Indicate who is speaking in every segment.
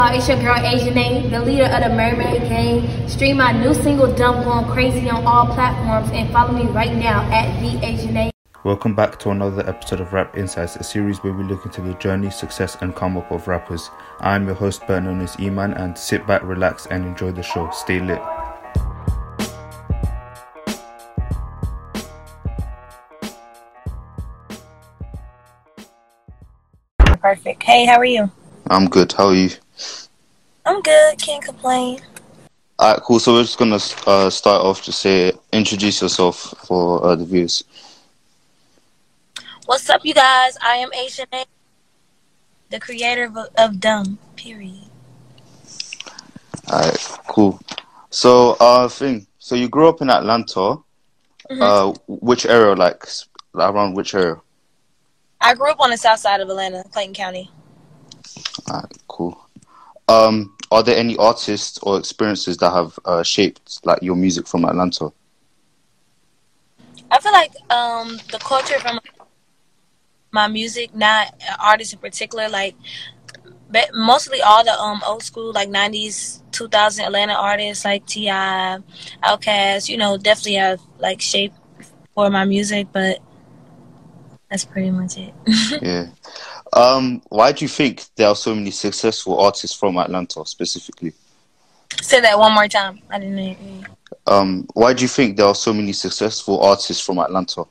Speaker 1: It's your girl Asian A, the leader of the Mermaid Gang. Stream my new single Dumb Going Crazy on all platforms and follow me right now at the Asian A.
Speaker 2: Welcome back to another episode of Rap Insights, a series where we look into the journey, success and come up of rappers. I am your host, better known as E-Man, and sit back, relax and enjoy the show. Stay lit.
Speaker 3: Perfect. Hey, how are you?
Speaker 2: I'm good. How are you?
Speaker 3: I'm good. Can't complain.
Speaker 2: Alright, cool. So we're just gonna start off. Just introduce yourself for the viewers.
Speaker 3: What's up, you guys? I am Asian A, the creator of Dumb. Period.
Speaker 2: Alright, cool. So so you grew up in Atlanta. Which area? Like around which area?
Speaker 3: I grew up on the south side of Atlanta, Clayton County.
Speaker 2: Alright, cool. Are there any artists or experiences that have shaped like your music from Atlanta?
Speaker 3: I feel like the culture from my music, not artists in particular, like mostly all the old school like 90s, 2000 Atlanta artists like T.I., Outkast, definitely have like shaped for my music, but that's pretty much it.
Speaker 2: Yeah. Why do you think there are so many successful artists from Atlanta specifically?
Speaker 3: Say that one more time. I didn't hear you.
Speaker 2: Why do you think there are so many successful artists from Atlanta?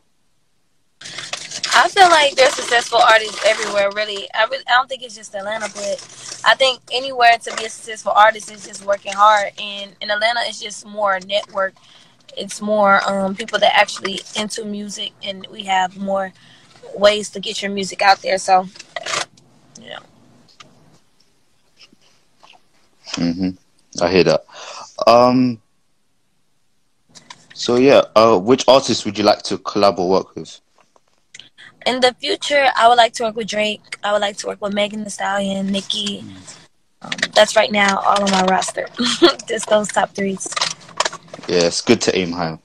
Speaker 3: I feel like there's successful artists everywhere, really. I don't think it's just Atlanta, but I think anywhere to be a successful artist is just working hard. And in Atlanta, it's just more network. It's more people that actually into music, and we have more ways to get your music out there. So, yeah.
Speaker 2: I hear that. So yeah, which artists would you like to collab or work with?
Speaker 3: In the future, I would like to work with Drake. I would like to work with Megan Thee Stallion, Nicki. That's right now all on my roster. Just those top threes.
Speaker 2: Yeah, it's good to aim high.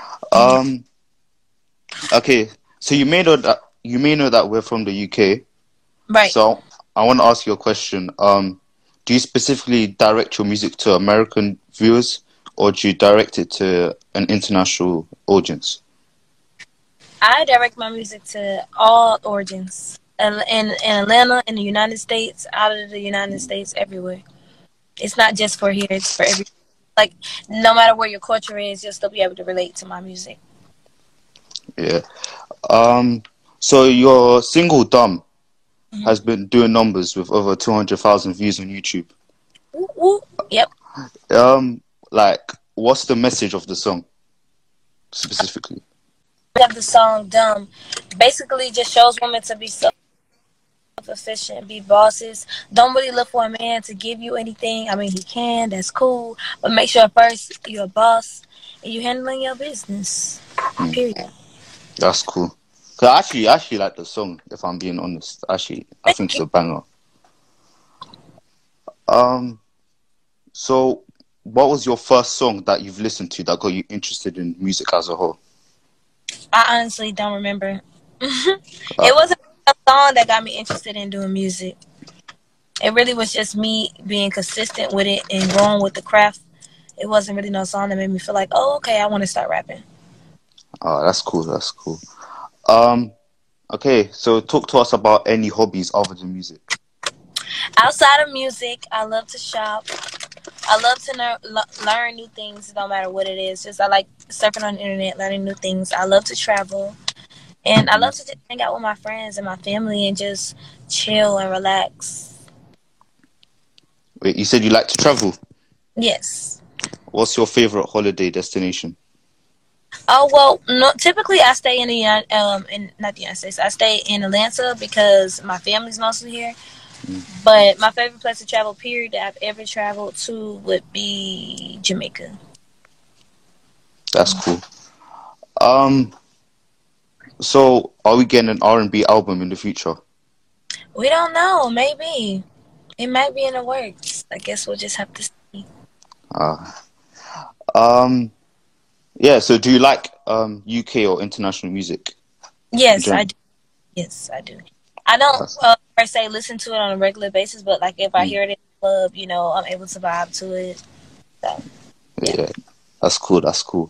Speaker 2: Okay, so you may know that we're from the UK,
Speaker 3: right?
Speaker 2: So I want to ask you a question. Do you specifically direct your music to American viewers, or do you direct it to an international audience?
Speaker 3: I direct my music to all origins. In Atlanta, in the United States, out of the United States, everywhere. It's not just for here, it's for every. Like, no matter where your culture is, you'll still be able to relate to my music.
Speaker 2: Yeah. So your single Dumb has been doing numbers with over 200,000 views on YouTube.
Speaker 3: Yep.
Speaker 2: Like, what's the message of the song specifically?
Speaker 3: Of the song Dumb basically just shows women to be self-sufficient, be bosses. Don't really look for a man to give you anything. I mean, he can, that's cool, but make sure first you're a boss and you're handling your business. Period.
Speaker 2: That's cool. Cause I actually like the song, if I'm being honest. I think it's a banger. So what was your first song that you've listened to that got you interested in music as a whole?
Speaker 3: I honestly don't remember. It wasn't a song that got me interested in doing music. It really was just me being consistent with it and growing with the craft. It wasn't really no song that made me feel like, oh, okay, I want to start rapping.
Speaker 2: Oh, that's cool. That's cool. Okay, so talk to us about any hobbies other than music.
Speaker 3: Outside of music, I love to shop. I love to learn new things, no matter what it is. Just I like surfing on the internet, learning new things. I love to travel, and I love to just hang out with my friends and my family and just chill and relax.
Speaker 2: Wait, you said you like to travel?
Speaker 3: Yes.
Speaker 2: What's your favorite holiday destination?
Speaker 3: Oh well, no. Typically, I stay in not the United States. I stay in Atlanta because my family's mostly here. But my favorite place to travel, period, that I've ever traveled to would be Jamaica.
Speaker 2: That's cool. So are we getting an R&B album in the future?
Speaker 3: We don't know. Maybe. It might be in the works. I guess we'll just have to see.
Speaker 2: Yeah, so do you like UK or international music?
Speaker 3: Yes, I do. Yes, I do. I don't per se listen to it on a regular basis, but like if I hear it in club, you know, I'm able to vibe to it. So, yeah.
Speaker 2: Yeah, that's cool. That's cool.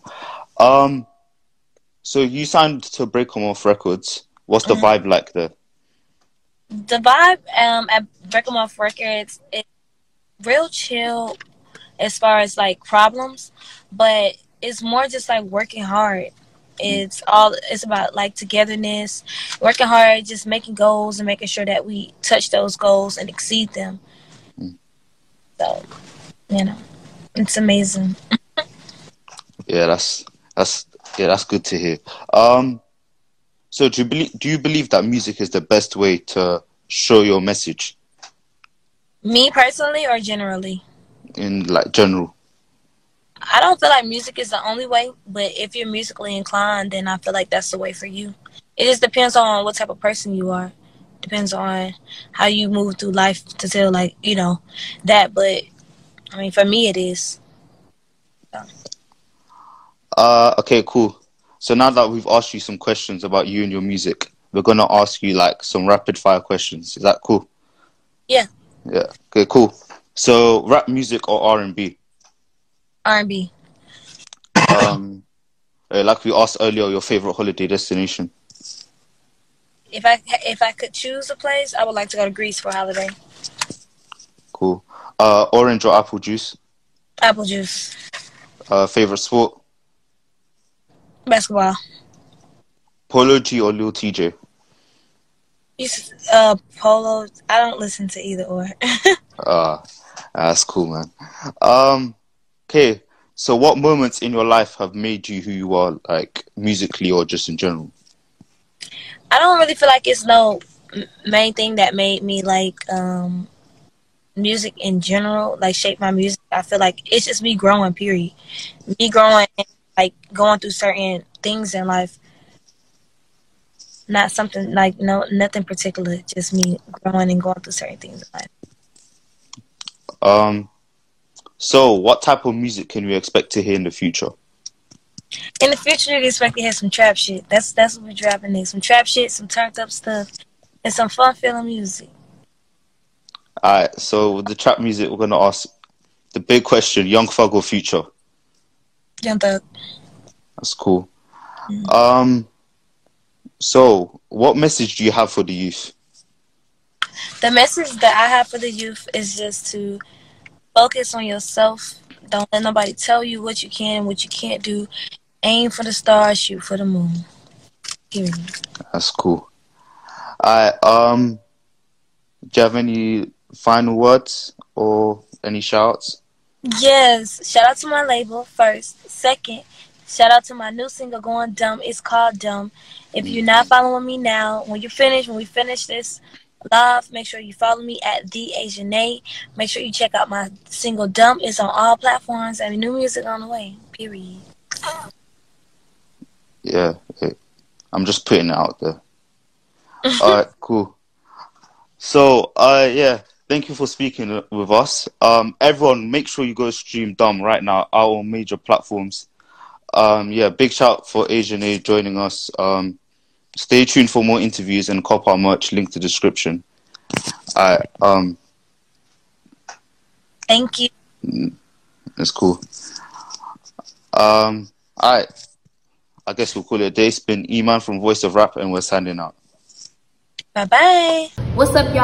Speaker 2: So you signed to Breakoff Records. What's the
Speaker 3: Mhm.
Speaker 2: vibe like there?
Speaker 3: The vibe at Breakoff Records is real chill as far as like problems, but it's more just like working hard. It's about like togetherness, working hard, just making goals and making sure that we touch those goals and exceed them.
Speaker 2: Mm.
Speaker 3: So, you know, it's amazing.
Speaker 2: Yeah, that's good to hear. So do you believe that music is the best way to show your message
Speaker 3: Me personally or generally?
Speaker 2: in like general?
Speaker 3: I don't feel like music is the only way, but if you're musically inclined, then I feel like that's the way for you. It just depends on what type of person you are. Depends on how you move through life to tell, like, you know, that. But, I mean, for me, it is. So.
Speaker 2: Okay, cool. So now that we've asked you some questions about you and your music, we're gonna ask you like some rapid fire questions. Is that cool?
Speaker 3: Yeah,
Speaker 2: Yeah. Okay, cool. So rap music or R&B?
Speaker 3: R&B.
Speaker 2: Like we asked earlier, your favorite holiday destination?
Speaker 3: If I could choose a place, I would like to go to Greece for a holiday.
Speaker 2: Cool. Orange or apple juice?
Speaker 3: Apple juice.
Speaker 2: Favorite sport?
Speaker 3: Basketball.
Speaker 2: Polo G or Lil TJ?
Speaker 3: Polo. I don't listen to either or.
Speaker 2: That's cool, man. Okay. So what moments in your life have made you who you are, like musically or just in general?
Speaker 3: I don't really feel like it's no main thing that made me like music in general, like shape my music. I feel like it's just me growing, period. Me growing and like going through certain things in life. Not something like nothing particular, just me growing and going through certain things in life.
Speaker 2: So what type of music can we expect to hear in the future?
Speaker 3: In the future, you expect to hear some trap shit. That's what we're dropping next. Some trap shit, some turned up stuff, and some fun feeling music.
Speaker 2: Alright, so with the trap music, we're gonna ask the big question: Young Thug or Future?
Speaker 3: Young Thug.
Speaker 2: That's cool. So what message do you have for the youth?
Speaker 3: The message that I have for the youth is just to focus on yourself. Don't let nobody tell you what you can and what you can't do. Aim for the stars, shoot for the moon. Period.
Speaker 2: That's cool. Alright, do you have any final words or any shouts?
Speaker 3: Yes. Shout out to my label first. Second, shout out to my new single Going Dumb. It's called Dumb. If you're not following me now, when we finish this live, make sure you follow me at The Asian A. Make sure you check out my single Dumb. It's on all platforms and new music on the way. Period.
Speaker 2: Yeah, I'm just putting it out there. Alright, cool. So, yeah, thank you for speaking with us. Everyone, make sure you go stream Dumb right now out on major platforms. Yeah, big shout for Asian A joining us. Stay tuned for more interviews and cop our merch, link to description. Alright,
Speaker 3: Thank you.
Speaker 2: that's cool. Alright, I guess we'll call it a day. It's been Iman from Voice of Rap, and we're signing out.
Speaker 3: Bye-bye.
Speaker 1: What's up, y'all?